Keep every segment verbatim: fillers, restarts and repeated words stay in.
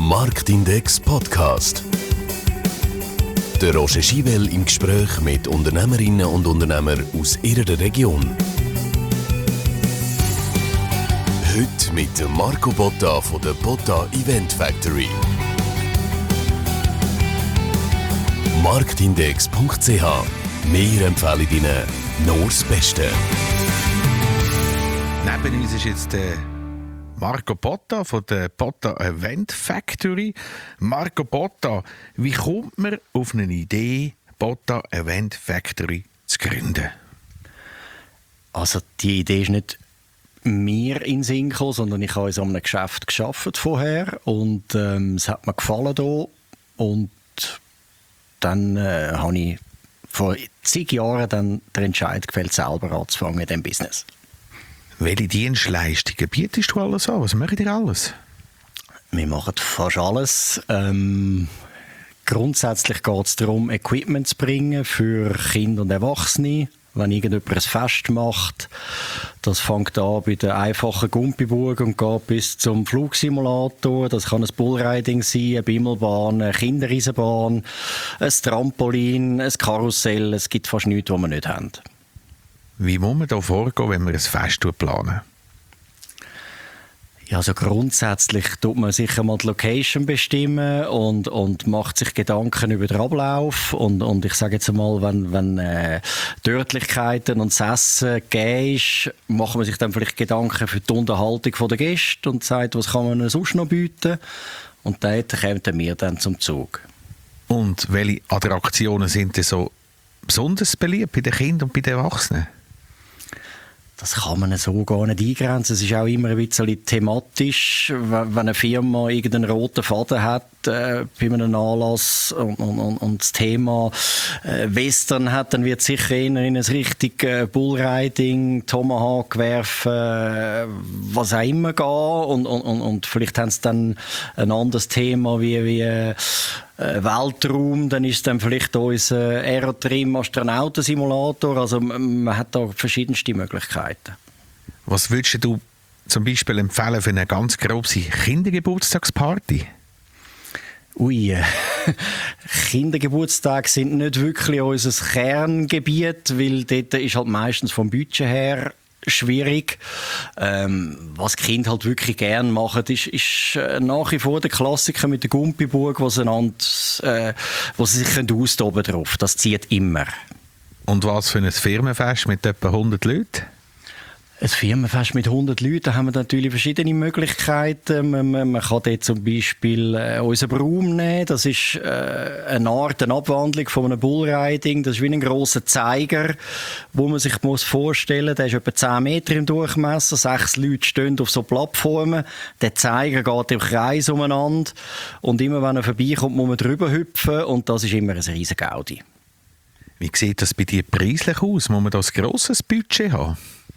Marktindex Podcast. Der Roger Schywel im Gespräch mit Unternehmerinnen und Unternehmern aus ihrer Region. Heute mit Marco Botta von der Botta Event Factory. Marktindex punkt c h. Wir empfehlen Ihnen nur das Beste. Neben uns ist jetzt der Marco Botta von der Botta Event Factory. Marco Botta, wie kommt man auf eine Idee, Botta Event Factory zu gründen? Also die Idee ist nicht mir in den Sinn gekommen, sondern ich habe in so einem Geschäft gearbeitet vorher und ähm, es hat mir gefallen hier. Und dann äh, habe ich vor zig Jahren dann den Entscheid gefällt, selber anzufangen in diesem Business. Welche Dienstleistungen bietest du alles an? Was macht ihr alles? Wir machen fast alles. Ähm, grundsätzlich geht es darum, Equipment zu bringen für Kinder und Erwachsene. Wenn irgendjemand ein Fest macht, das fängt an bei der einfachen Gumpiburg und geht bis zum Flugsimulator. Das kann ein Bullriding sein, eine Bimmelbahn, eine Kindereisenbahn, ein Trampolin, ein Karussell. Es gibt fast nichts, was wir nicht haben. Wie muss man da vorgehen, wenn man ein Fest planen? Ja, also grundsätzlich tut man sicher mal die Location bestimmen und, und macht sich Gedanken über den Ablauf. Und, und ich sage jetzt einmal, wenn, wenn äh, die Örtlichkeiten und das Essen gegeben ist, macht man sich dann vielleicht Gedanken für die Unterhaltung der Gäste und sagt, was kann man sonst noch bieten. Und dort kommen wir dann zum Zug. Und welche Attraktionen sind denn so besonders beliebt bei den Kindern und bei den Erwachsenen? Das kann man so gar nicht eingrenzen. Es ist auch immer ein bisschen thematisch. Wenn eine Firma irgendeinen roten Faden hat äh, bei einem Anlass und, und, und das Thema äh, Western hat, dann wird es sicher eher in ein richtig äh, Bullriding, Tomahawk werfen, äh, was auch immer gehen. Und, und, und, und vielleicht haben sie dann ein anderes Thema wie, wie äh, Weltraum, dann ist dann vielleicht unser Aerotrim Astronautensimulator. Also man hat da verschiedenste Möglichkeiten. Was würdest du zum Beispiel empfehlen für eine ganz grosse Kindergeburtstagsparty? Ui, Kindergeburtstage sind nicht wirklich unser Kerngebiet, weil dort ist halt meistens vom Budget her schwierig. Ähm, was die Kinder halt wirklich gerne machen, ist, ist äh, nach wie vor der Klassiker mit der Gumpiburg, wo sie, einander, äh, wo sie sich austoben drauf. Das zieht immer. Und was für ein Firmenfest mit etwa hundert Leuten? Ein Firmenfest mit hundert Leuten haben wir natürlich verschiedene Möglichkeiten. Man, man, man kann dort zum Beispiel äh, unseren Raum nehmen. Das ist äh, eine Art, eine Abwandlung von einem Bullriding. Das ist wie ein grosser Zeiger, wo man sich muss vorstellen muss. Der ist etwa zehn Meter im Durchmesser. Sechs Leute stehen auf so Plattformen. Der Zeiger geht im Kreis umeinander. Und immer wenn er vorbeikommt, muss man drüber hüpfen. Und das ist immer ein riesen Gaudi. Wie sieht das bei dir preislich aus? Muss man da ein grosses Budget haben?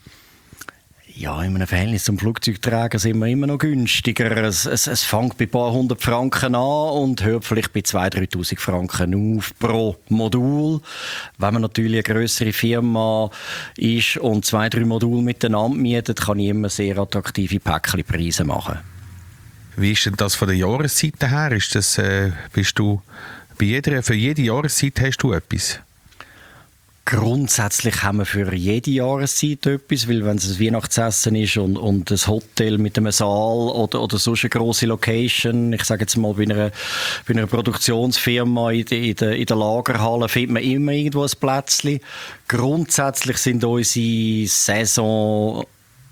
Ja, in einem Verhältnis zum Flugzeugträger sind wir immer noch günstiger. Es, es, es fängt bei ein paar hundert Franken an und hört vielleicht bei zweitausend, dreitausend Franken auf pro Modul. Wenn man natürlich eine grössere Firma ist und zwei, drei Module miteinander mietet, kann ich immer sehr attraktive Päckchenpreise machen. Wie ist denn das von der Jahreszeit her? Ist das, äh, bist du bei jeder, für jede Jahreszeit hast du etwas? Grundsätzlich haben wir für jede Jahreszeit etwas, weil wenn es ein Weihnachtsessen ist und, und ein Hotel mit einem Saal oder, oder sonst eine grosse Location, ich sage jetzt mal bei einer, bei einer Produktionsfirma in, de, in, de, in der Lagerhalle findet man immer irgendwo ein Plätzchen. Grundsätzlich sind unsere Saison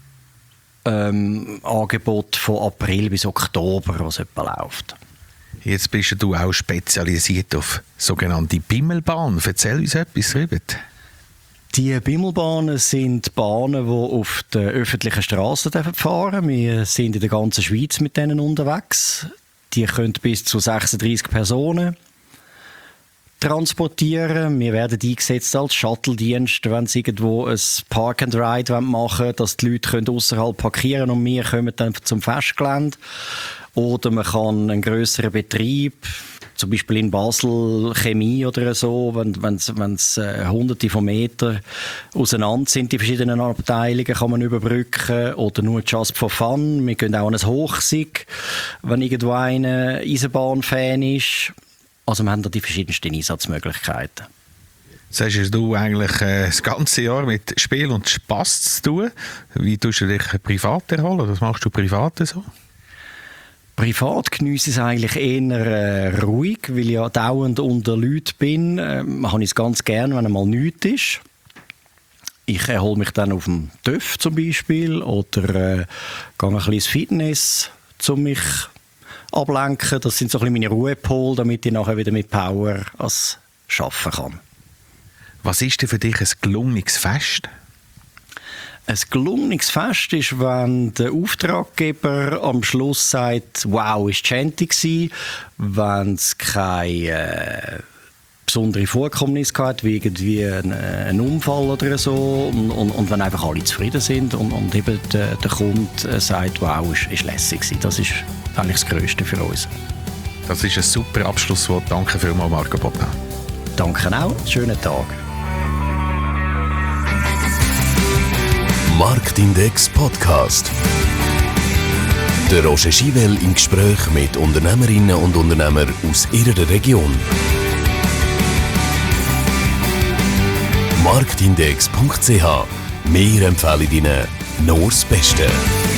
ähm, Angebote von April bis Oktober, was etwa läuft. Jetzt bist du auch spezialisiert auf sogenannte Bimmelbahnen. Erzähl uns etwas darüber. Die Bimmelbahnen sind Bahnen, die auf den öffentlichen Strassen fahren dürfen. Wir sind in der ganzen Schweiz mit denen unterwegs. Die können bis zu sechsunddreissig Personen transportieren. Wir werden eingesetzt als Shuttle-Dienst, wenn sie irgendwo ein Park and Ride machen wollen, dass die Leute außerhalb parkieren können und wir kommen dann zum Festgelände. Oder man kann einen grösseren Betrieb, zum Beispiel in Basel Chemie oder so, wenn es äh, hunderte von Metern auseinander sind, die verschiedenen Abteilungen kann man überbrücken. Oder nur just for fun. Wir gehen auch an ein Hochsig, wenn irgendwo einer Eisenbahnfan ist. Also wir haben da die verschiedensten Einsatzmöglichkeiten. Sagst du eigentlich äh, das ganze Jahr mit Spiel und Spass zu tun? Wie tust du dich privat erholen? Was machst du privat so? Privat geniesse ich es eigentlich eher äh, ruhig, weil ich ja dauernd unter Leuten bin. Ähm, habe ich es ganz gern, wenn einmal nichts ist. Ich erhole mich dann auf dem T Ö F zum Beispiel oder äh, gehe ein bisschen ins Fitness, um mich ablenken. Das sind so ein bisschen meine Ruhepole, damit ich nachher wieder mit Power ans Arbeiten kann. Was ist denn für dich ein gelungenes Fest? Ein gelungenes Fest ist, wenn der Auftraggeber am Schluss sagt, wow, ist Chanty gewesen, wenn es keine äh, besondere Vorkommnisse gab, wie irgendwie ein, ein Unfall oder so, und, und, und wenn einfach alle zufrieden sind und, und eben der, der Kunde sagt, wow, ist, ist lässig gewesen. Das ist eigentlich das Grösste für uns. Das ist ein super Abschlusswort. Danke vielmals, Marco Botta. Danke auch. Schönen Tag. Marktindex Podcast. Der Roger Schivel im Gespräch mit Unternehmerinnen und Unternehmern aus ihrer Region. marktindex punkt c h. Wir empfehlen Ihnen nur das Beste.